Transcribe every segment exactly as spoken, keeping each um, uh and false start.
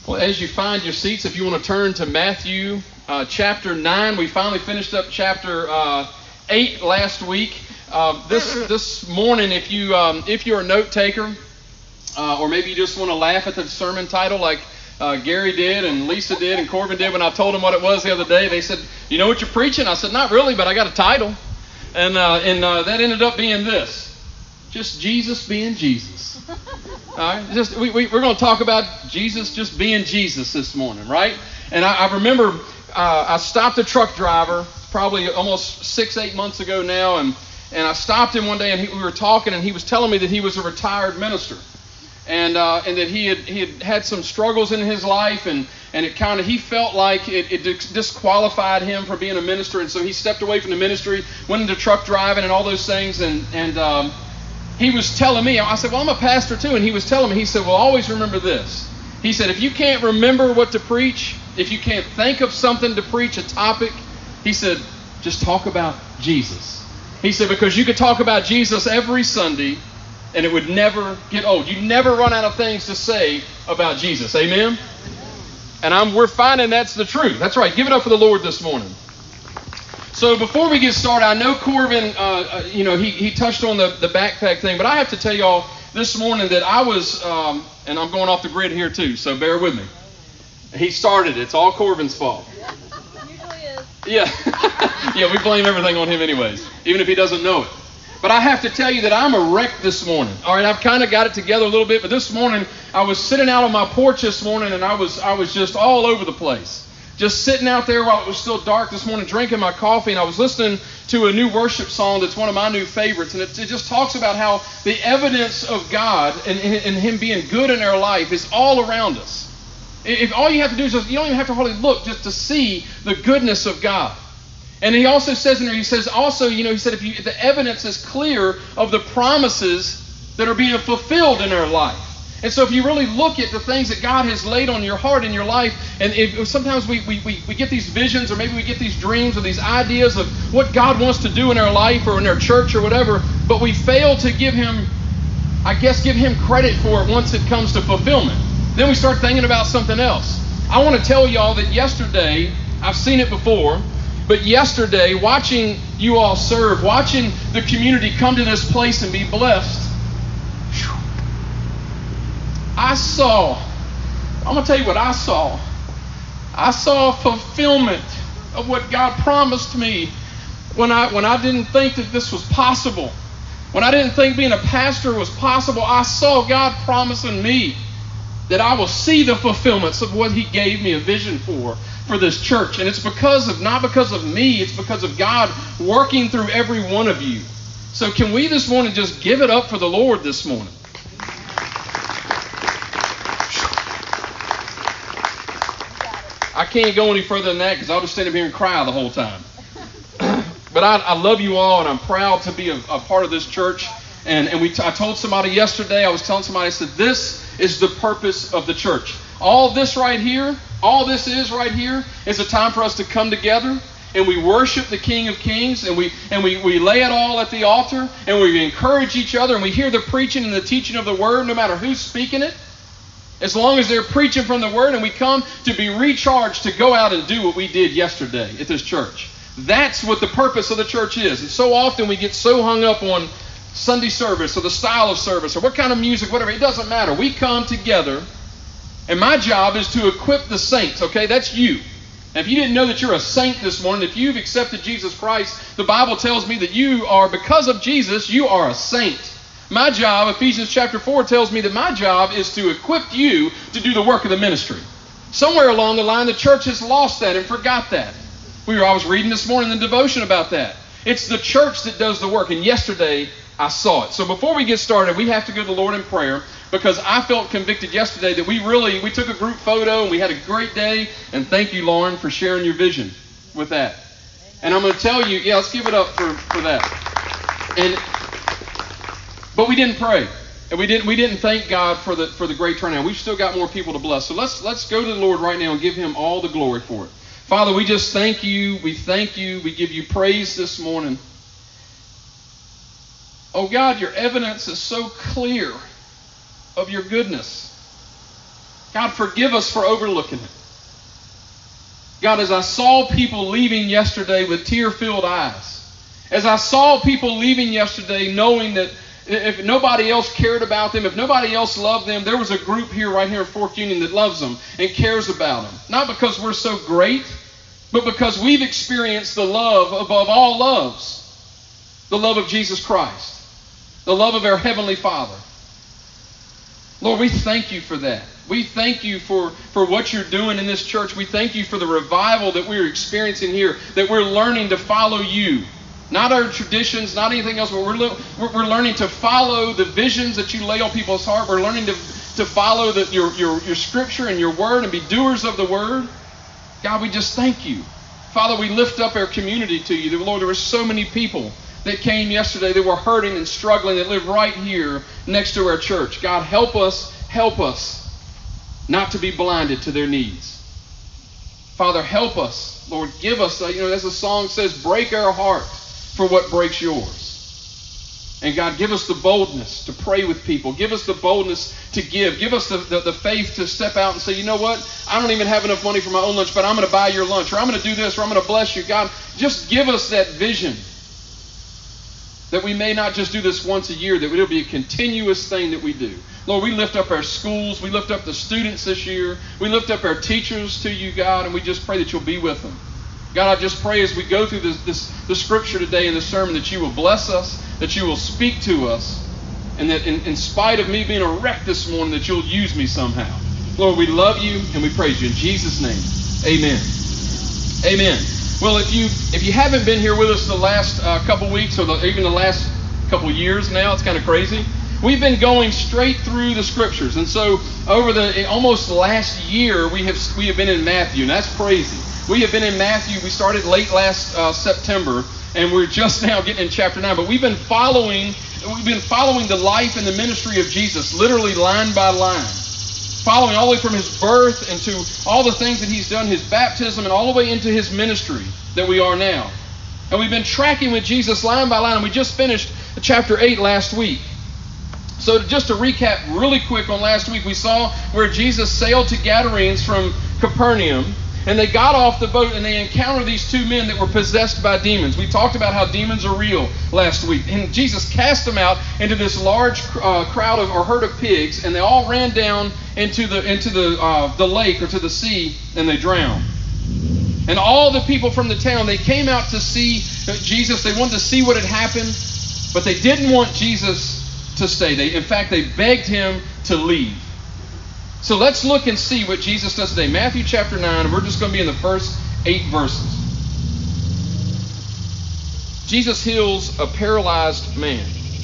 Well, as you find your seats, if you want to turn to Matthew uh, chapter nine, we finally finished up chapter uh, eight last week. Uh, this this morning, if you um, if you're a note taker, uh, or maybe you just want to laugh at the sermon title, like uh, Gary did and Lisa did and Corbin did when I told them what it was the other day, they said, "You know what you're preaching?" I said, "Not really, but I got a title," and uh, and uh, that ended up being this: just Jesus being Jesus. All right, just we, we we're going to talk about Jesus just being Jesus this morning, right? And I, I remember uh, I stopped a truck driver probably almost six, eight months ago now, and and I stopped him one day, and he, we were talking, and he was telling me that he was a retired minister, and uh, and that he had he had had some struggles in his life, and and it kind of he felt like it, it disqualified him from being a minister, and so he stepped away from the ministry, went into truck driving and all those things, and and um, he was telling me, I said, well, I'm a pastor too. And he was telling me, he said, well, always remember this. He said, if you can't remember what to preach, if you can't think of something to preach, a topic, he said, just talk about Jesus. He said, because you could talk about Jesus every Sunday and it would never get old. You never run out of things to say about Jesus. Amen? And I'm, we're finding that's the truth. That's right. Give it up for the Lord this morning. So before we get started, I know Corbin, uh, you know, he, he touched on the, the backpack thing, but I have to tell y'all this morning that I was, um, and I'm going off the grid here too, so bear with me. He started it. It's all Corbin's fault. Usually is. Yeah. Yeah, we blame everything on him anyways, even if he doesn't know it. But I have to tell you that I'm a wreck this morning. All right, I've kind of got it together a little bit, but this morning I was sitting out on my porch this morning, and I was I was just all over the place. Just sitting out there while it was still dark this morning, drinking my coffee, and I was listening to a new worship song that's one of my new favorites, and it, it just talks about how the evidence of God and, and Him being good in our life is all around us. If all you have to do is just, you don't even have to hardly look just to see the goodness of God. And he also says in there, he says also, you know, he said if, you, if the evidence is clear of the promises that are being fulfilled in our life. And so if you really look at the things that God has laid on your heart in your life, and if, sometimes we, we, we, we get these visions, or maybe we get these dreams or these ideas of what God wants to do in our life or in our church or whatever, but we fail to give him, I guess, give him credit for it once it comes to fulfillment. Then we start thinking about something else. I want to tell y'all that yesterday, I've seen it before, but yesterday, watching you all serve, watching the community come to this place and be blessed, I saw, I'm going to tell you what I saw. I saw fulfillment of what God promised me when I when I didn't think that this was possible. When I didn't think being a pastor was possible, I saw God promising me that I will see the fulfillments of what He gave me a vision for, for this church. And it's because of, not because of me, it's because of God working through every one of you. So can we this morning just give it up for the Lord this morning? I can't go any further than that because I'll just stand up here and cry the whole time. But I, I love you all, and I'm proud to be a, a part of this church. And, and we t- I told somebody yesterday, I was telling somebody, I said, this is the purpose of the church. All this right here, all this is right here, is a time for us to come together and we worship the King of Kings, and we and we, we lay it all at the altar, and we encourage each other, and we hear the preaching and the teaching of the Word, no matter who's speaking it. As long as they're preaching from the Word, and we come to be recharged to go out and do what we did yesterday at this church. That's what the purpose of the church is. And so often we get so hung up on Sunday service or the style of service or what kind of music, whatever. It doesn't matter. We come together, and my job is to equip the saints, okay? That's you. Now, if you didn't know that you're a saint this morning, if you've accepted Jesus Christ, the Bible tells me that you are, because of Jesus, you are a saint. My job, Ephesians chapter four tells me that my job is to equip you to do the work of the ministry. Somewhere along the line, the church has lost that and forgot that. We were, I was reading this morning in the devotion about that. It's the church that does the work, and yesterday I saw it. So before we get started, we have to go to the Lord in prayer, because I felt convicted yesterday that we really, we took a group photo and we had a great day, and thank you, Lauren, for sharing your vision with that. And I'm going to tell you, yeah, let's give it up for, for that. And But we didn't pray, and we didn't we didn't thank God for the for the great turnout. We've still got more people to bless. So let's let's go to the Lord right now and give Him all the glory for it. Father, we just thank you. We thank you. We give you praise this morning. Oh God, your evidence is so clear of your goodness. God, forgive us for overlooking it. God, as I saw people leaving yesterday with tear-filled eyes, as I saw people leaving yesterday knowing that if nobody else cared about them, if nobody else loved them, there was a group here right here in Fork Union that loves them and cares about them. Not because we're so great, but because we've experienced the love above all loves. The love of Jesus Christ. The love of our Heavenly Father. Lord, we thank you for that. We thank you for, for what you're doing in this church. We thank you for the revival that we're experiencing here, that we're learning to follow you. Not our traditions, not anything else, but we're, we're, we're learning to follow the visions that you lay on people's heart. We're learning to, to follow the, your, your, your scripture and your word and be doers of the word. God, we just thank you. Father, we lift up our community to you. Lord, there were so many people that came yesterday that were hurting and struggling that live right here next to our church. God, help us, help us not to be blinded to their needs. Father, help us. Lord, give us, you know, as the song says, break our heart for what breaks yours. And God, give us the boldness to pray with people. Give us the boldness to give. Give us the, the, the faith to step out and say, you know what? I don't even have enough money for my own lunch, but I'm going to buy your lunch, or I'm going to do this, or I'm going to bless you. God, just give us that vision that we may not just do this once a year, that it'll be a continuous thing that we do. Lord, we lift up our schools. We lift up the students this year. We lift up our teachers to you, God, and we just pray that you'll be with them. God, I just pray as we go through this, this the scripture today in the sermon that you will bless us, that you will speak to us, and that in, in spite of me being a wreck this morning, that you'll use me somehow. Lord, we love you and we praise you. In Jesus' name, amen. Amen. Well, if you if you haven't been here with us the last uh, couple weeks, or the, even the last couple years now, it's kind of crazy. We've been going straight through the scriptures, and so over the almost last year, we have we have been in Matthew, and that's crazy. We have been in Matthew. We started late last uh, September, and we're just now getting in chapter nine. But we've been following we've been following the life and the ministry of Jesus, literally line by line, following all the way from his birth and to all the things that he's done, his baptism, and all the way into his ministry that we are now. And we've been tracking with Jesus line by line, and we just finished chapter eight last week. So just to recap really quick on last week, we saw where Jesus sailed to Gadarenes from Capernaum, and they got off the boat and they encountered these two men that were possessed by demons. We talked about how demons are real last week. And Jesus cast them out into this large uh, crowd of, or herd of pigs, and they all ran down into the into the uh, the lake or to the sea, and they drowned. And all the people from the town, they came out to see Jesus. They wanted to see what had happened, but they didn't want Jesus to stay. They, in fact, they begged him to leave. So let's look and see what Jesus does today. Matthew chapter nine, and we're just going to be in the first eight verses. Jesus heals a paralyzed man.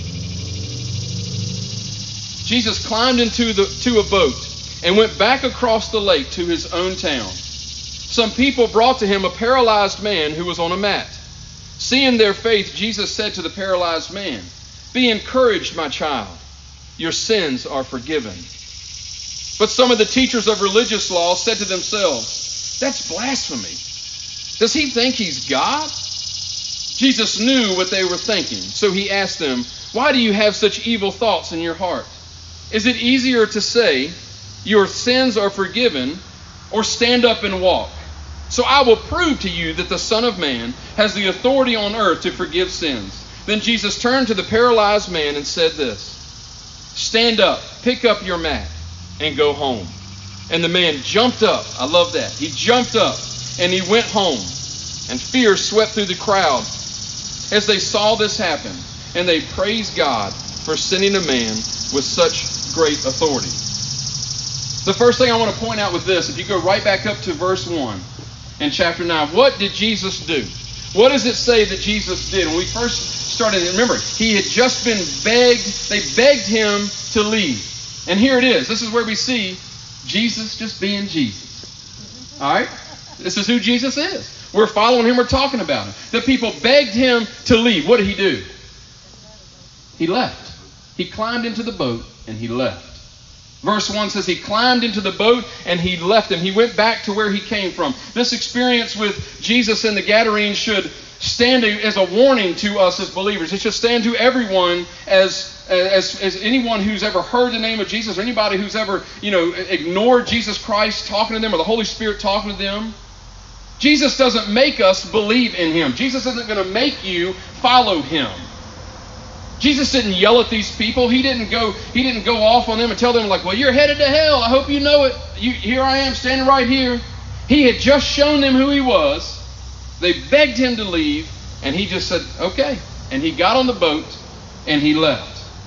Jesus climbed into the to a boat and went back across the lake to his own town. Some people brought to him a paralyzed man who was on a mat. Seeing their faith, Jesus said to the paralyzed man, "Be encouraged, my child. Your sins are forgiven." But some of the teachers of religious law said to themselves, "That's blasphemy. Does he think he's God?" Jesus knew what they were thinking, so he asked them, "Why do you have such evil thoughts in your heart? Is it easier to say, 'Your sins are forgiven,' or 'Stand up and walk'? So I will prove to you that the Son of Man has the authority on earth to forgive sins." Then Jesus turned to the paralyzed man and said this, "Stand up, pick up your mat, and go home." And the man jumped up. I love that. He jumped up and he went home. And fear swept through the crowd as they saw this happen. And they praised God for sending a man with such great authority. The first thing I want to point out with this, if you go right back up to verse one in chapter nine, what did Jesus do? What does it say that Jesus did? When we first started, remember, he had just been begged, they begged him to leave. And here it is. This is where we see Jesus just being Jesus. All right? This is who Jesus is. We're following him. We're talking about him. The people begged him to leave. What did he do? He left. He climbed into the boat and he left. Verse one says he climbed into the boat and he left them. He went back to where he came from. This experience with Jesus and the Gadarenes should stand as a warning to us as believers. It should stand to everyone as as, as anyone who's ever heard the name of Jesus, or anybody who's ever, you know, ignored Jesus Christ talking to them, or the Holy Spirit talking to them. Jesus doesn't make us believe in him. Jesus isn't going to make you follow him. Jesus didn't yell at these people. He didn't go, he didn't go off on them and tell them like, well, you're headed to hell. I hope you know it. You, here I am standing right here. He had just shown them who he was. They begged him to leave, and he just said, okay. And he got on the boat, and he left.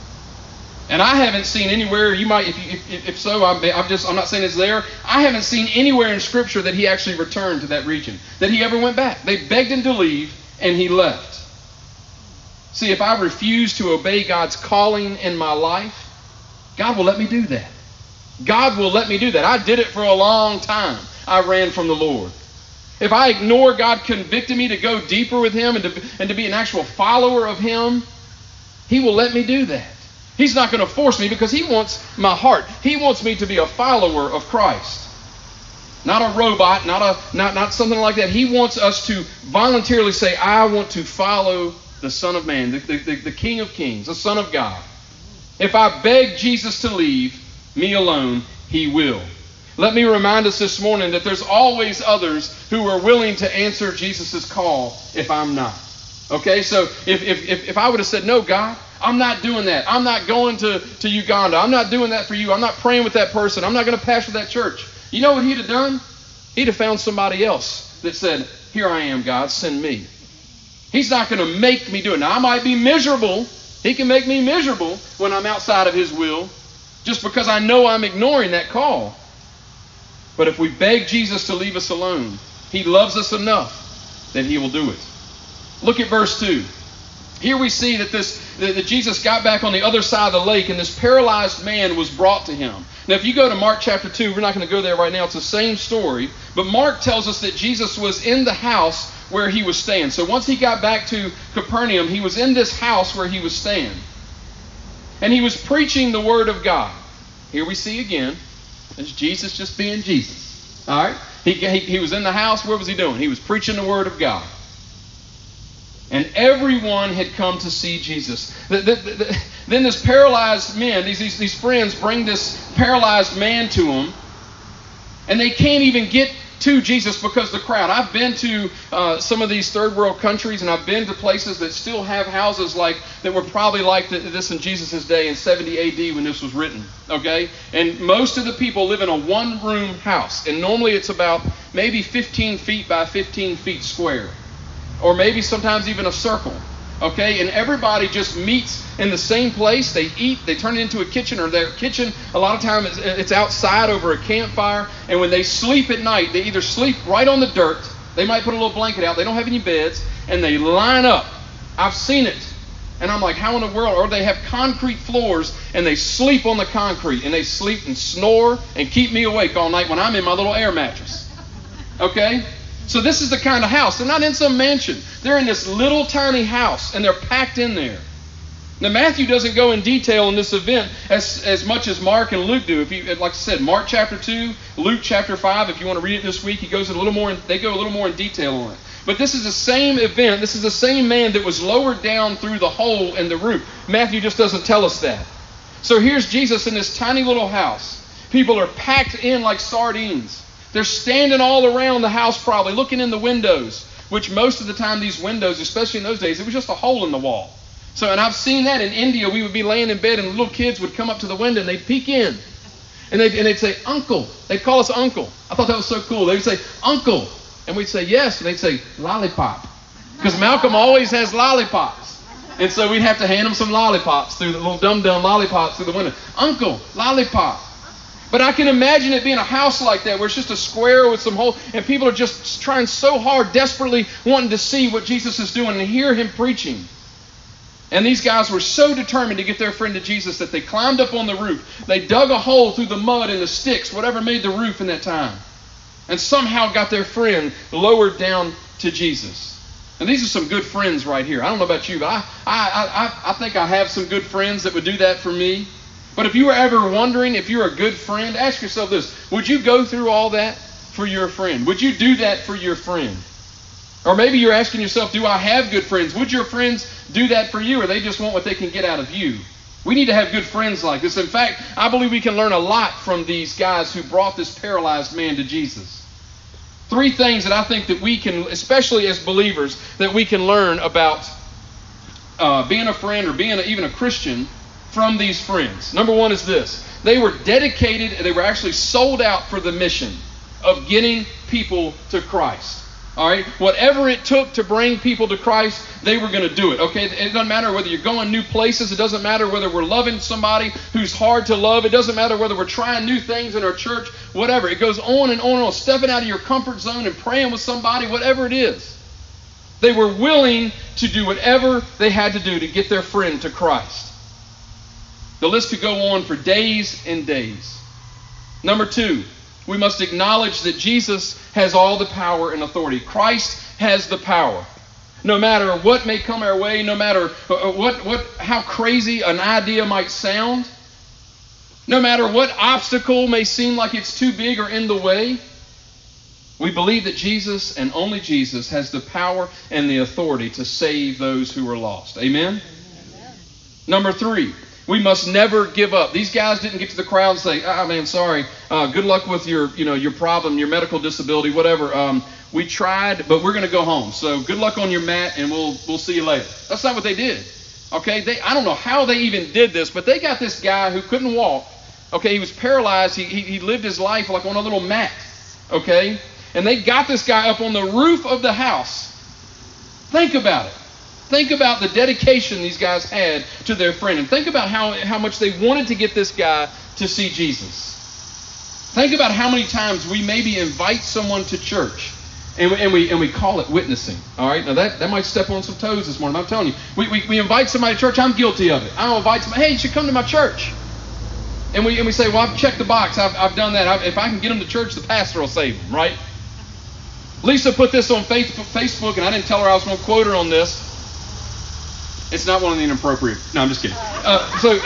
And I haven't seen anywhere, you might, if, you, if, if so, I'm, I'm just, I'm not saying it's there. I haven't seen anywhere in Scripture that he actually returned to that region, that he ever went back. They begged him to leave, and he left. See, if I refuse to obey God's calling in my life, God will let me do that. God will let me do that. I did it for a long time. I ran from the Lord. If I ignore God convicting me to go deeper with him and to, and to be an actual follower of him, he will let me do that. He's not going to force me because he wants my heart. He wants me to be a follower of Christ. Not a robot, not a not, not something like that. He wants us to voluntarily say, I want to follow the Son of Man, the, the, the King of Kings, the Son of God. If I beg Jesus to leave me alone, he will. Let me remind us this morning that there's always others who are willing to answer Jesus' call if I'm not. Okay, so if, if, if, if I would have said, no, God, I'm not doing that. I'm not going to, to Uganda. I'm not doing that for you. I'm not praying with that person. I'm not going to pastor that church. You know what he'd have done? He'd have found somebody else that said, here I am, God, send me. He's not going to make me do it. Now, I might be miserable. He can make me miserable when I'm outside of his will, just because I know I'm ignoring that call. But if we beg Jesus to leave us alone, he loves us enough that he will do it. Look at verse two. Here we see that this that Jesus got back on the other side of the lake, and this paralyzed man was brought to him. Now, if you go to Mark chapter two, we're not going to go there right now. It's the same story. But Mark tells us that Jesus was in the house where he was staying. So once he got back to Capernaum, he was in this house where he was staying. And he was preaching the word of God. Here we see again, it's Jesus just being Jesus. All right? He, he, he was in the house. What was he doing? He was preaching the word of God. And everyone had come to see Jesus. The, the, the, then this paralyzed man, these, these, these friends bring this paralyzed man to him. And they can't even get to Jesus because of the crowd. I've been to uh, some of these third world countries, and I've been to places that still have houses like that were probably like the, this in Jesus' day in seventy A D when this was written. Okay? And most of the people live in a one-room house. And normally it's about maybe fifteen feet by fifteen feet square. Or maybe sometimes even a circle. Okay? And everybody just meets in the same place. They eat. They turn it into a kitchen, or their kitchen, a lot of times it's outside over a campfire. And when they sleep at night, they either sleep right on the dirt. They might put a little blanket out. They don't have any beds. And they line up. I've seen it. And I'm like, how in the world? Or they have concrete floors, and they sleep on the concrete. And they sleep and snore and keep me awake all night when I'm in my little air mattress. Okay? So this is the kind of house. They're not in some mansion. They're in this little tiny house, and they're packed in there. Now, Matthew doesn't go in detail in this event as, as much as Mark and Luke do. If you, like I said, Mark chapter two, Luke chapter five, if you want to read it this week, he goes a little more in, they go a little more in detail on it. But this is the same event. This is the same man that was lowered down through the hole in the roof. Matthew just doesn't tell us that. So here's Jesus in this tiny little house. People are packed in like sardines. They're standing all around the house probably, looking in the windows, which most of the time these windows, especially in those days, it was just a hole in the wall. So, and I've seen that in India. We would be laying in bed and little kids would come up to the window and they'd peek in. And they'd, and they'd say, Uncle. They'd call us Uncle. I thought that was so cool. They'd say, Uncle. And we'd say, yes. And they'd say, lollipop. Because Malcolm always has lollipops. And so we'd have to hand him some lollipops through the little dum-dum lollipops through the window. Uncle, lollipop. But I can imagine it being a house like that where it's just a square with some holes, and people are just trying so hard, desperately wanting to see what Jesus is doing and hear him preaching. And these guys were so determined to get their friend to Jesus that they climbed up on the roof. They dug a hole through the mud and the sticks, whatever made the roof in that time, and somehow got their friend lowered down to Jesus. And these are some good friends right here. I don't know about you, but I, I, I, I think I have some good friends that would do that for me. But if you were ever wondering if you're a good friend, ask yourself this. Would you go through all that for your friend? Would you do that for your friend? Or maybe you're asking yourself, do I have good friends? Would your friends do that for you, or they just want what they can get out of you? We need to have good friends like this. In fact, I believe we can learn a lot from these guys who brought this paralyzed man to Jesus. Three things that I think that we can, especially as believers, that we can learn about uh, being a friend or being a, even a Christian from these friends. Number one is this. They were dedicated, they were actually sold out for the mission of getting people to Christ. All right, whatever it took to bring people to Christ, they were going to do it. Okay, it doesn't matter whether you're going new places. It doesn't matter whether we're loving somebody who's hard to love. It doesn't matter whether we're trying new things in our church. Whatever, it goes on and on and on. Stepping out of your comfort zone and praying with somebody, whatever it is, they were willing to do whatever they had to do to get their friend to Christ. The list could go on for days and days. Number two, we must acknowledge that Jesus has all the power and authority. Christ has the power. No matter what may come our way, no matter what, what, how crazy an idea might sound, no matter what obstacle may seem like it's too big or in the way, we believe that Jesus and only Jesus has the power and the authority to save those who are lost. Amen? Amen. Number three, we must never give up. These guys didn't get to the crowd and say, "Ah, man, sorry. Uh, good luck with your, you know, your problem, your medical disability, whatever. Um, we tried, but we're going to go home. So good luck on your mat, and we'll we'll see you later." That's not what they did. Okay, they I don't know how they even did this, but they got this guy who couldn't walk. Okay, he was paralyzed. He he, he lived his life like on a little mat. Okay, and they got this guy up on the roof of the house. Think about it. Think about the dedication these guys had to their friend. And think about how, how much they wanted to get this guy to see Jesus. Think about how many times we maybe invite someone to church and we, and we, and we call it witnessing. All right? Now, that, that might step on some toes this morning. I'm telling you. We, we, we invite somebody to church. I'm guilty of it. I invite somebody, "Hey, you should come to my church." And we, and we say, "Well, I've checked the box. I've, I've done that. I, if I can get them to church, the pastor will save them," right? Lisa put this on Facebook, and I didn't tell her I was going to quote her on this. It's not one of the inappropriate. No, I'm just kidding. Uh, so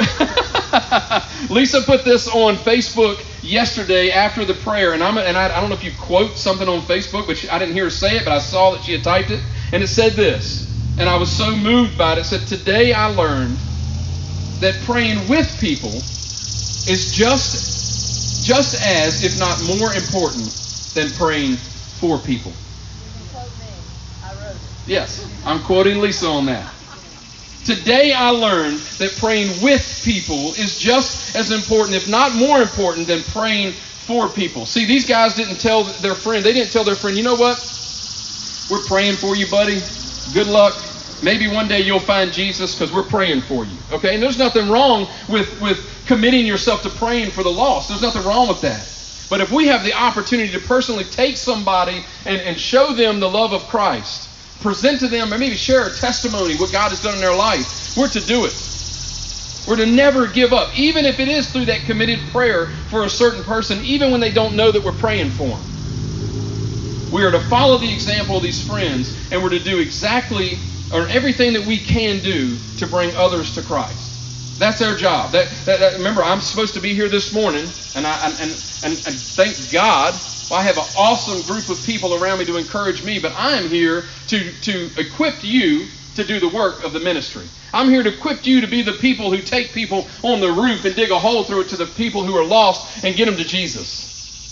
Lisa put this on Facebook yesterday after the prayer, and I'm and I, I don't know if you quote something on Facebook, but she, I didn't hear her say it, but I saw that she had typed it, and it said this, and I was so moved by it. It said, "Today I learned that praying with people is just just as, if not more important, than praying for people." You can quote me. I wrote it. Yes, I'm quoting Lisa on that. Today I learned that praying with people is just as important, if not more important, than praying for people. See, these guys didn't tell their friend, they didn't tell their friend, "You know what? We're praying for you, buddy. Good luck. Maybe one day you'll find Jesus because we're praying for you." Okay? And there's nothing wrong with, with committing yourself to praying for the lost. There's nothing wrong with that. But if we have the opportunity to personally take somebody and, and show them the love of Christ, present to them, or maybe share a testimony, what God has done in their life, we're to do it. We're to never give up, even if it is through that committed prayer for a certain person, even when they don't know that we're praying for them. We are to follow the example of these friends, and we're to do exactly or everything that we can do to bring others to Christ. That's our job. That, that, that remember, I'm supposed to be here this morning, and I and and, and, and thank God, well, I have an awesome group of people around me to encourage me, but I am here to, to equip you to do the work of the ministry. I'm here to equip you to be the people who take people on the roof and dig a hole through it to the people who are lost and get them to Jesus.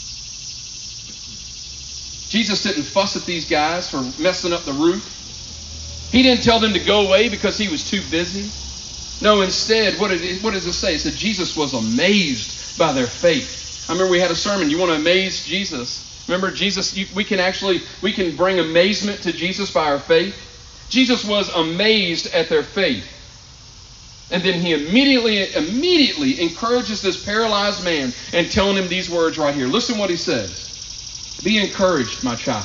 Jesus didn't fuss at these guys for messing up the roof. He didn't tell them to go away because he was too busy. No, instead, what, did, what does it say? It said Jesus was amazed by their faith. I remember we had a sermon, you want to amaze Jesus. Remember, Jesus, you, we can actually, we can bring amazement to Jesus by our faith. Jesus was amazed at their faith. And then he immediately, immediately encourages this paralyzed man and telling him these words right here. Listen what he says. "Be encouraged, my child.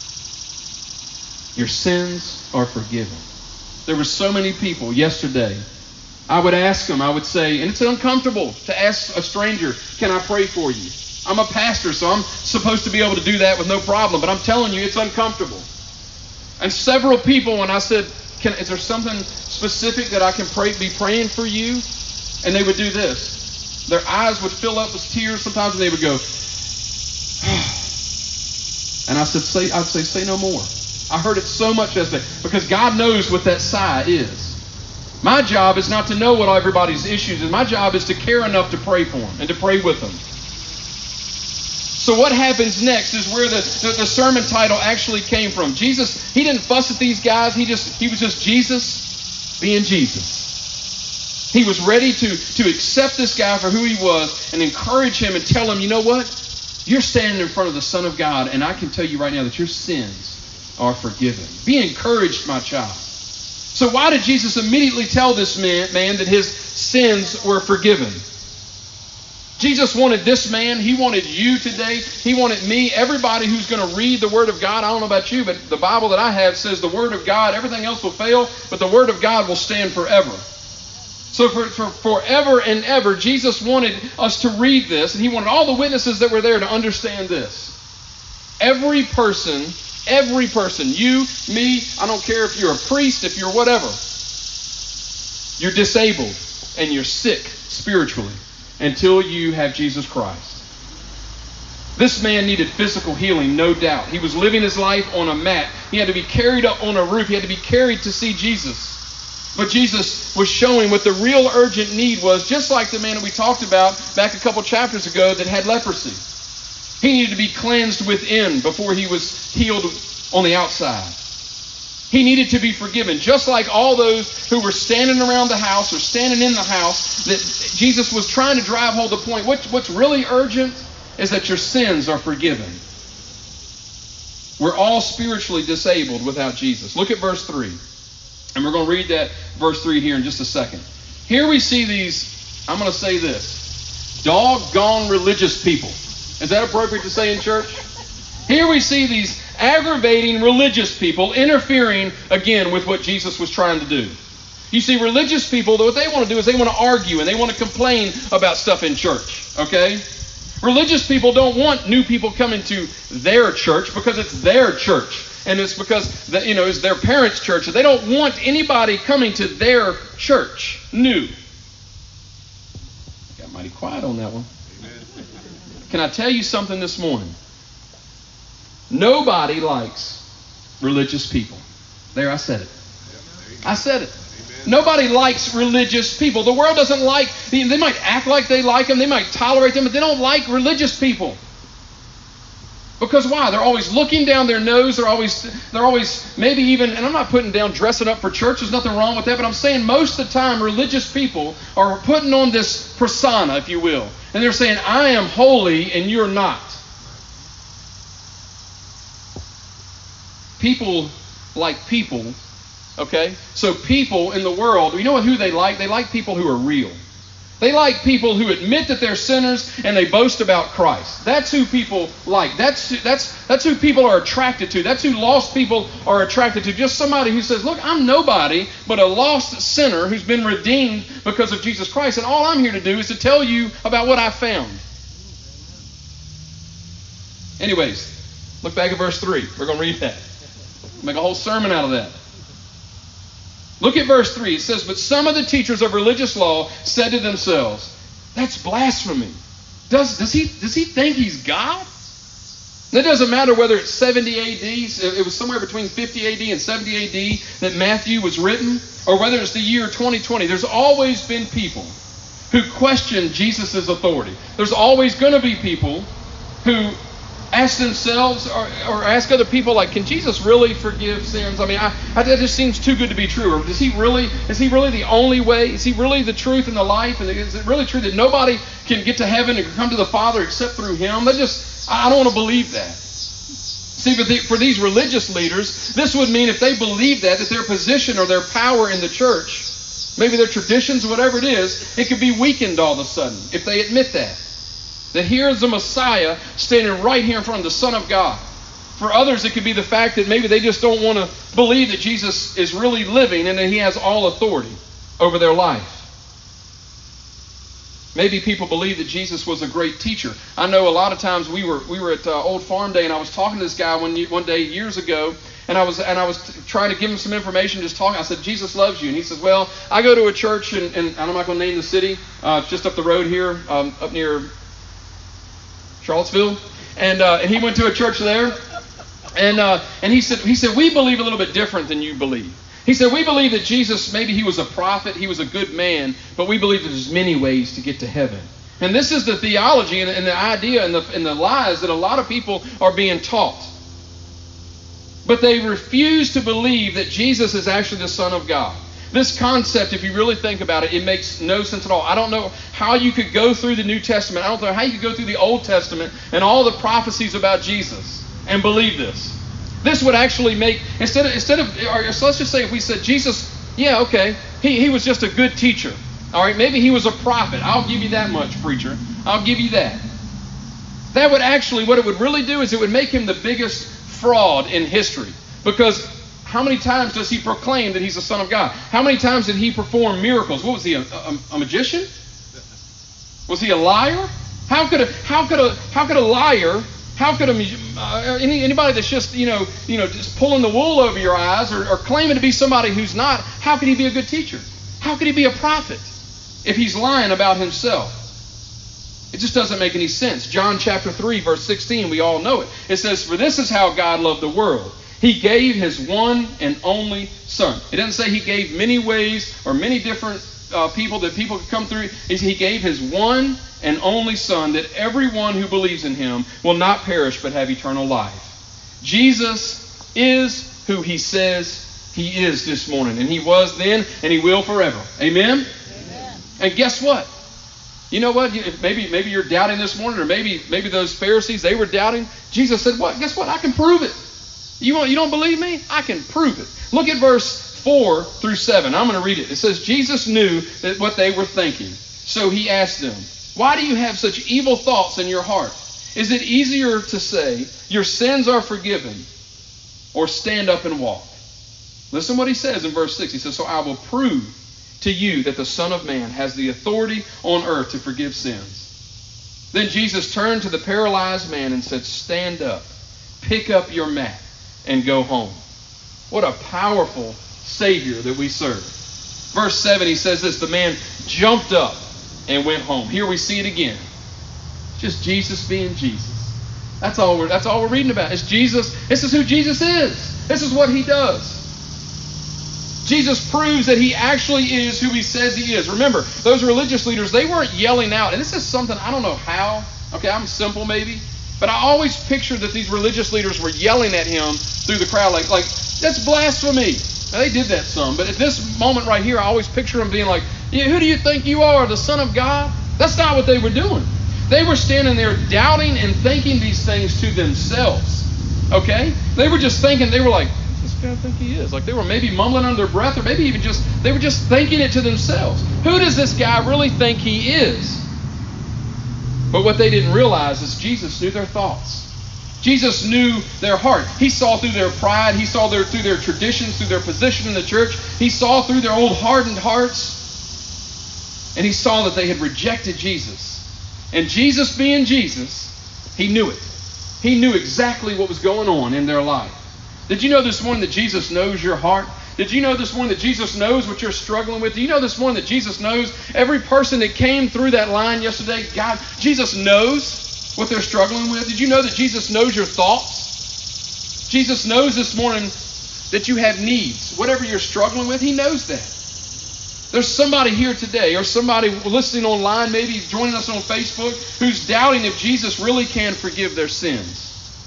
Your sins are forgiven." There were so many people yesterday. I would ask them, I would say, and it's uncomfortable to ask a stranger, "Can I pray for you?" I'm a pastor, so I'm supposed to be able to do that with no problem. But I'm telling you, it's uncomfortable. And several people, when I said, Can, is there something specific that I can pray, be praying for you? And they would do this. Their eyes would fill up with tears sometimes, and they would go, and I said, say, I'd say, say no more. I heard it so much yesterday because God knows what that sigh is. My job is not to know what everybody's issues is. My job is to care enough to pray for them and to pray with them. So what happens next is where the, the, the sermon title actually came from. Jesus, he didn't fuss at these guys. He just he was just Jesus being Jesus. He was ready to, to accept this guy for who he was and encourage him and tell him, you know what? You're standing in front of the Son of God, and I can tell you right now that your sins are forgiven. Be encouraged, my child. So why did Jesus immediately tell this man, man that his sins were forgiven? Jesus wanted this man. He wanted you today. He wanted me. Everybody who's going to read the Word of God. I don't know about you, but the Bible that I have says the Word of God, everything else will fail, but the Word of God will stand forever. So for, for forever and ever, Jesus wanted us to read this, and he wanted all the witnesses that were there to understand this. Every person, every person, you, me, I don't care if you're a priest, if you're whatever, you're disabled and you're sick spiritually until you have Jesus Christ. This man needed physical healing, no doubt. He was living his life on a mat. He had to be carried up on a roof. He had to be carried to see Jesus. But Jesus was showing what the real urgent need was, just like the man that we talked about back a couple chapters ago that had leprosy. He needed to be cleansed within before he was healed on the outside. He needed to be forgiven, just like all those who were standing around the house or standing in the house, that Jesus was trying to drive home the point. What, what's really urgent is that your sins are forgiven. We're all spiritually disabled without Jesus. Look at verse three. And we're going to read that verse three here in just a second. Here we see these, I'm going to say this, doggone religious people. Is that appropriate to say in church? Here we see these aggravating religious people interfering again with what Jesus was trying to do. You see, religious people, what they want to do is they want to argue and they want to complain about stuff in church. Okay? Religious people don't want new people coming to their church because it's their church. And it's because, the, you know, it's their parents' church. And they don't want anybody coming to their church new. Got mighty quiet on that one. Amen. Can I tell you something this morning? Nobody likes religious people. There, I said it. I said it. Nobody likes religious people. The world doesn't like, they might act like they like them, they might tolerate them, but they don't like religious people. Because why? They're always looking down their nose, they're always, they're always maybe even, and I'm not putting down dressing up for church, there's nothing wrong with that, but I'm saying most of the time religious people are putting on this persona, if you will. And they're saying, I am holy and you're not. People like people, okay? So people in the world, you know what, who they like? They like people who are real. They like people who admit that they're sinners and they boast about Christ. That's who people like. That's that's that's who people are attracted to. That's who lost people are attracted to. Just somebody who says, look, I'm nobody but a lost sinner who's been redeemed because of Jesus Christ. And all I'm here to do is to tell you about what I found. Anyways, look back at verse three. We're going to read that. Make a whole sermon out of that. Look at verse three. It says, but some of the teachers of religious law said to themselves, that's blasphemy. Does, does, he, does he think he's God? It doesn't matter whether it's seventy A D, it was somewhere between fifty A D and seventy A D that Matthew was written, or whether it's the year twenty twenty. There's always been people who question Jesus' authority. There's always going to be people who ask themselves or, or ask other people, like, can Jesus really forgive sins? I mean, I, I, that just seems too good to be true. Or does he really, is he really the only way? Is he really the truth and the life? And is it really true that nobody can get to heaven and come to the Father except through him? That just, I don't want to believe that. See, but the, for these religious leaders, this would mean if they believe that, that their position or their power in the church, maybe their traditions, whatever it is, it could be weakened all of a sudden if they admit that. That here is the Messiah standing right here in front of the Son of God. For others, it could be the fact that maybe they just don't want to believe that Jesus is really living and that he has all authority over their life. Maybe people believe that Jesus was a great teacher. I know a lot of times we were we were at uh, Old Farm Day, and I was talking to this guy one one day years ago, and I was and I was trying to give him some information, just talking. I said, Jesus loves you. And he says, well, I go to a church, and, and I'm not going to name the city, uh, just up the road here, um, up near Charlottesville, and uh, and he went to a church there, and uh, and he said he said we believe a little bit different than you believe. He said, we believe that Jesus, maybe he was a prophet, he was a good man, but we believe that there's many ways to get to heaven. And this is the theology and, and the idea and the, and the lies that a lot of people are being taught. But they refuse to believe that Jesus is actually the Son of God. This concept, if you really think about it, it makes no sense at all. I don't know how you could go through the New Testament. I don't know how you could go through the Old Testament and all the prophecies about Jesus and believe this. This would actually make, instead of, instead of or so let's just say if we said Jesus, yeah, okay, he, he was just a good teacher. All right, maybe he was a prophet. I'll give you that much, preacher. I'll give you that. That would actually, what it would really do is it would make him the biggest fraud in history. Because how many times does he proclaim that he's the Son of God? How many times did he perform miracles? What was he, a, a, a magician? Was he a liar? How could a how could a how could a liar? How could a uh, any, anybody that's just you know you know just pulling the wool over your eyes or, or claiming to be somebody who's not? How could he be a good teacher? How could he be a prophet if he's lying about himself? It just doesn't make any sense. John chapter three, verse sixteen, we all know it. It says, "For this is how God loved the world. He gave his one and only Son." It doesn't say he gave many ways or many different uh, people that people could come through. He gave his one and only Son, that everyone who believes in him will not perish but have eternal life. Jesus is who he says he is this morning. And he was then and he will forever. Amen? Amen. And guess what? You know what? Maybe maybe you're doubting this morning, or maybe maybe those Pharisees, they were doubting. Jesus said, "What? Guess what? I can prove it. You want? You don't believe me? I can prove it." Look at verse four through seven. I'm going to read it. It says, Jesus knew that what they were thinking. So he asked them, "Why do you have such evil thoughts in your heart? Is it easier to say, 'Your sins are forgiven,' or stand up and walk?" Listen what he says in verse six. He says, "So I will prove to you that the Son of Man has the authority on earth to forgive sins." Then Jesus turned to the paralyzed man and said, "Stand up, pick up your mat, and go home." What a powerful Savior that we serve. Verse seven, he says this, "The man jumped up and went home." Here we see it again. Just Jesus being Jesus. That's all we're, that's all we're reading about. It's Jesus. This is who Jesus is. This is what he does. Jesus proves that he actually is who he says he is. Remember, those religious leaders, they weren't yelling out. And this is something, I don't know how. Okay, I'm simple maybe. But I always pictured that these religious leaders were yelling at him through the crowd like, like that's blasphemy. Now, they did that some. But at this moment right here, I always picture them being like, yeah, who do you think you are, the Son of God? That's not what they were doing. They were standing there doubting and thinking these things to themselves. Okay? They were just thinking, they were like, this guy think he is? Like they were maybe mumbling under their breath, or maybe even just, they were just thinking it to themselves. Who does this guy really think he is? But what they didn't realize is Jesus knew their thoughts. Jesus knew their heart. He saw through their pride. He saw their, through their traditions, through their position in the church. He saw through their old hardened hearts. And he saw that they had rejected Jesus. And Jesus being Jesus, he knew it. He knew exactly what was going on in their life. Did you know this morning that Jesus knows your heart? Did you know this morning that Jesus knows what you're struggling with? Do you know this morning that Jesus knows every person that came through that line yesterday? God, Jesus knows what they're struggling with. Did you know that Jesus knows your thoughts? Jesus knows this morning that you have needs. Whatever you're struggling with, he knows that. There's somebody here today, or somebody listening online, maybe joining us on Facebook, who's doubting if Jesus really can forgive their sins.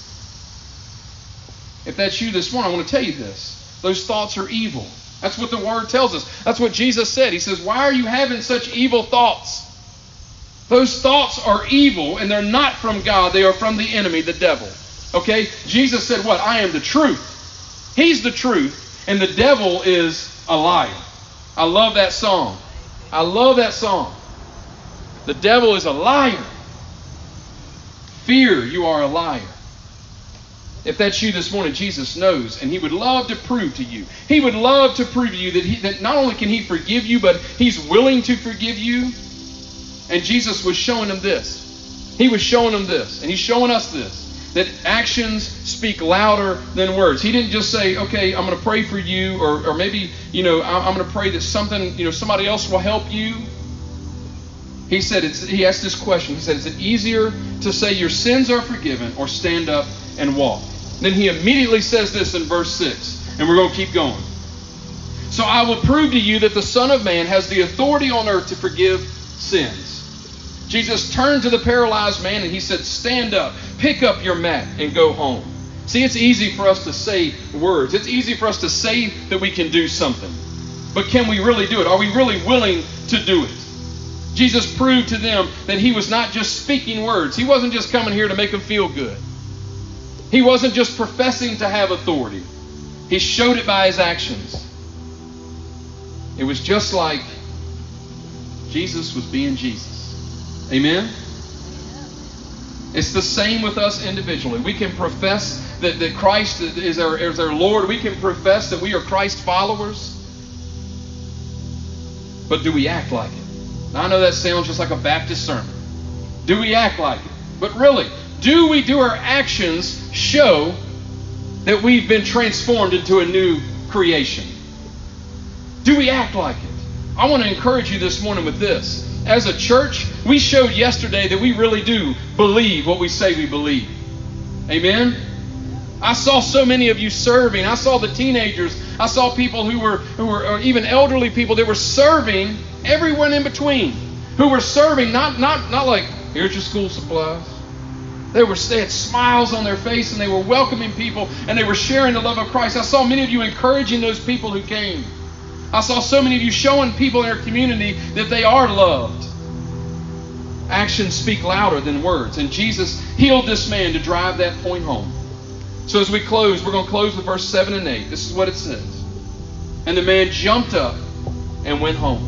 If that's you this morning, I want to tell you this. Those thoughts are evil. That's what the Word tells us. That's what Jesus said. He says, why are you having such evil thoughts? Those thoughts are evil, and they're not from God. They are from the enemy, the devil. Okay? Jesus said what? I am the truth. He's the truth, and the devil is a liar. I love that song. I love that song. The devil is a liar. Fear, you are a liar. If that's you this morning, Jesus knows, and he would love to prove to you. He would love to prove to you that, he, that not only can he forgive you, but he's willing to forgive you. And Jesus was showing them this. He was showing them this, and he's showing us this, that actions speak louder than words. He didn't just say, okay, I'm going to pray for you, or, or maybe, you know, I'm going to pray that something, you know, somebody else will help you. He said, it's, he asked this question. He said, is it easier to say your sins are forgiven or stand up and walk? Then he immediately says this in verse six, and we're going to keep going. So I will prove to you that the Son of Man has the authority on earth to forgive sins. Jesus turned to the paralyzed man and he said, stand up, pick up your mat, and go home. See, it's easy for us to say words. It's easy for us to say that we can do something. But can we really do it? Are we really willing to do it? Jesus proved to them that he was not just speaking words. He wasn't just coming here to make them feel good. He wasn't just professing to have authority. He showed it by his actions. It was just like Jesus was being Jesus. Amen? It's the same with us individually. We can profess that, that Christ is our, is our Lord. We can profess that we are Christ followers. But do we act like it? Now, I know that sounds just like a Baptist sermon. Do we act like it? But really, do we do our actions show that we've been transformed into a new creation? Do we act like it? I want to encourage you this morning with this. As a church, we showed yesterday that we really do believe what we say we believe. Amen? I saw so many of you serving. I saw the teenagers. I saw people who were, who were or even elderly people that were serving, everyone in between, who were serving, not, not, not like, here's your school supplies. They were they had smiles on their face and they were welcoming people and they were sharing the love of Christ. I saw many of you encouraging those people who came. I saw so many of you showing people in our community that they are loved. Actions speak louder than words. And Jesus healed this man to drive that point home. So as we close, we're going to close with verse seven and eight. This is what it says. And the man jumped up and went home.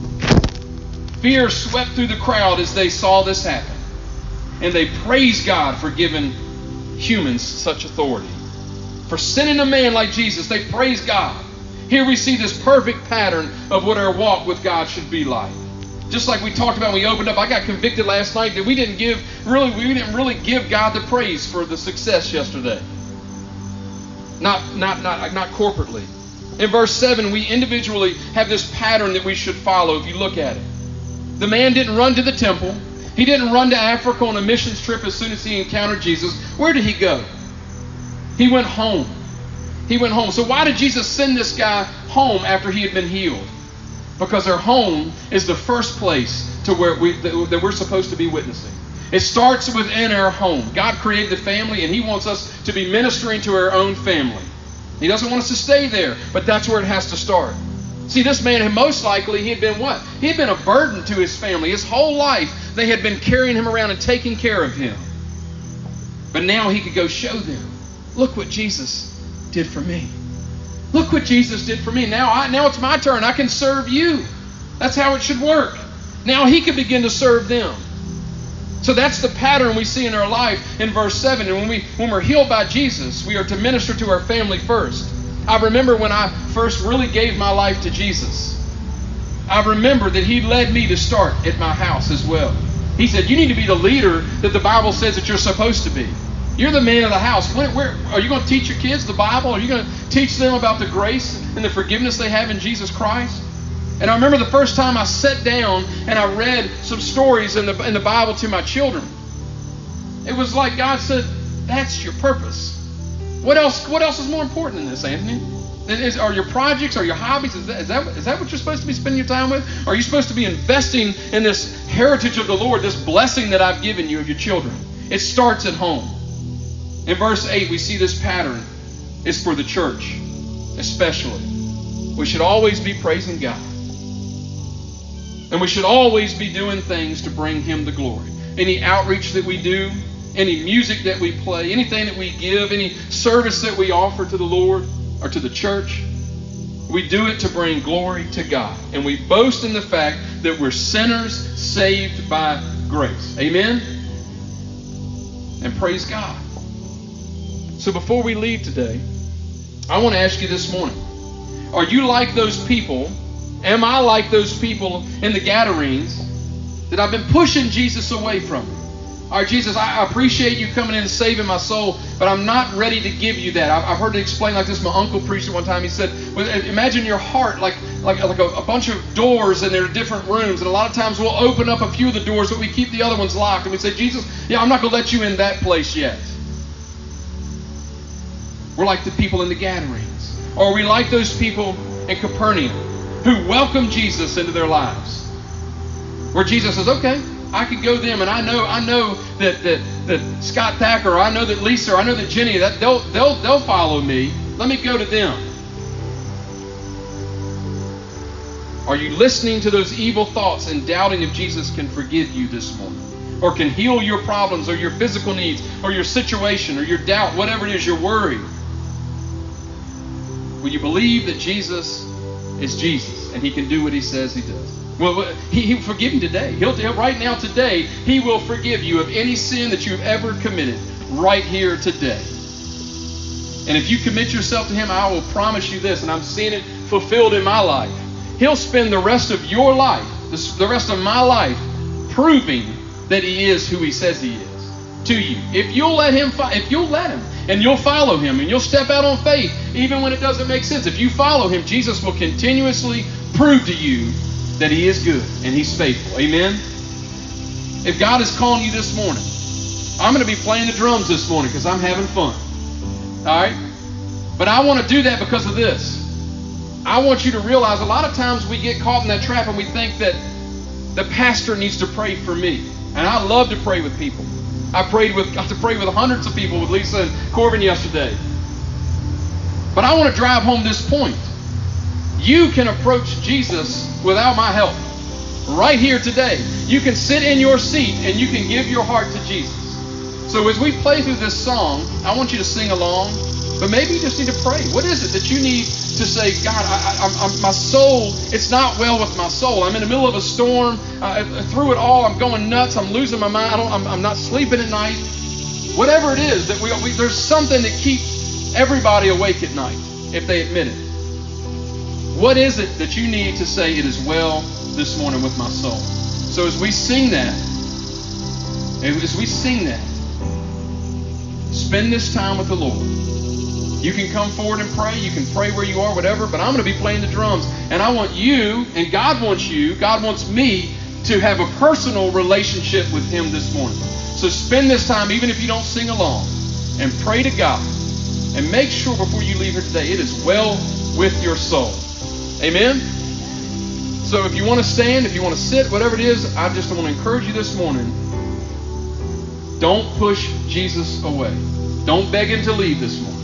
Fear swept through the crowd as they saw this happen. And they praised God for giving humans such authority. For sending a man like Jesus, they praised God. Here we see this perfect pattern of what our walk with God should be like. Just like we talked about when we opened up, I got convicted last night that we didn't give really we didn't really give God the praise for the success yesterday. Not not not not corporately. In verse seven, we individually have this pattern that we should follow if you look at it. The man didn't run to the temple. He didn't run to Africa on a missions trip as soon as he encountered Jesus. Where did he go? He went home. He went home. So why did Jesus send this guy home after he had been healed? Because our home is the first place to where we that we're supposed to be witnessing. It starts within our home. God created the family, and he wants us to be ministering to our own family. He doesn't want us to stay there, but that's where it has to start. See, this man, most likely, he had been what? He had been a burden to his family. His whole life, they had been carrying him around and taking care of him. But now he could go show them, look what Jesus did for me. Look what Jesus did for me. Now, I, now it's my turn. I can serve you. That's how it should work. Now he can begin to serve them. So that's the pattern we see in our life in verse seven. And when, we, when we're healed by Jesus, we are to minister to our family first. I remember when I first really gave my life to Jesus. I remember that he led me to start at my house as well. He said, you need to be the leader that the Bible says that you're supposed to be. You're the man of the house. Where, where, are you going to teach your kids the Bible? Are you going to teach them about the grace and the forgiveness they have in Jesus Christ? And I remember the first time I sat down and I read some stories in the, in the Bible to my children. It was like God said, that's your purpose. What else What else is more important than this, Anthony? Is, are your projects, are your hobbies, is that, is, that, is that what you're supposed to be spending your time with? Are you supposed to be investing in this heritage of the Lord, this blessing that I've given you of your children? It starts at home. In verse eight, we see this pattern is for the church, especially. We should always be praising God. And we should always be doing things to bring him the glory. Any outreach that we do, any music that we play, anything that we give, any service that we offer to the Lord or to the church, we do it to bring glory to God. And we boast in the fact that we're sinners saved by grace. Amen? And praise God. So before we leave today, I want to ask you this morning, are you like those people? Am I like those people in the Gadarenes that I've been pushing Jesus away from? All right, Jesus, I appreciate you coming in and saving my soul, but I'm not ready to give you that. I've heard it explained like this. My uncle preached it one time. He said, imagine your heart like like, like a, a bunch of doors and there are different rooms. And a lot of times we'll open up a few of the doors, but we keep the other ones locked. And we say, Jesus, yeah, I'm not going to let you in that place yet. We're like the people in the Gadarenes. Or are we like those people in Capernaum who welcomed Jesus into their lives. Where Jesus says, okay, I could go them, and I know, I know that that that Scott Thacker, or I know that Lisa, or I know that Jenny, that they'll they'll they'll follow me. Let me go to them. Are you listening to those evil thoughts and doubting if Jesus can forgive you this morning, or can heal your problems, or your physical needs, or your situation, or your doubt, whatever it is, you're worried? Will you believe that Jesus is Jesus and he can do what he says he does? Well, he, he will forgive you today. He'll, he'll right now today, he will forgive you of any sin that you've ever committed right here today. And if you commit yourself to him, I will promise you this, and I'm seeing it fulfilled in my life. He'll spend the rest of your life, the, the rest of my life, proving that he is who he says he is to you. If you'll let him, if you'll let him, and you'll follow him, and you'll step out on faith, even when it doesn't make sense. If you follow him, Jesus will continuously prove to you that he is good and he's faithful. Amen? If God is calling you this morning, I'm going to be playing the drums this morning because I'm having fun. All right? But I want to do that because of this. I want you to realize a lot of times we get caught in that trap and we think that the pastor needs to pray for me. And I love to pray with people. I prayed with, got to pray with hundreds of people with Lisa and Corbin yesterday. But I want to drive home this point. You can approach Jesus without my help. Right here today. You can sit in your seat and you can give your heart to Jesus. So as we play through this song, I want you to sing along. But maybe you just need to pray. What is it that you need to say, God, I, I, I'm, my soul, it's not well with my soul. I'm in the middle of a storm. Uh, through it all, I'm going nuts. I'm losing my mind. I don't, I'm, I'm not sleeping at night. Whatever it is, that we, we there's something that keeps everybody awake at night if they admit it. What is it that you need to say, it is well this morning with my soul? So as we sing that, as we sing that, spend this time with the Lord. You can come forward and pray. You can pray where you are, whatever. But I'm going to be playing the drums. And I want you, and God wants you, God wants me to have a personal relationship with him this morning. So spend this time, even if you don't sing along, and pray to God. And make sure before you leave here today, it is well with your soul. Amen? So if you want to stand, if you want to sit, whatever it is, I just want to encourage you this morning. Don't push Jesus away. Don't beg him to leave this morning.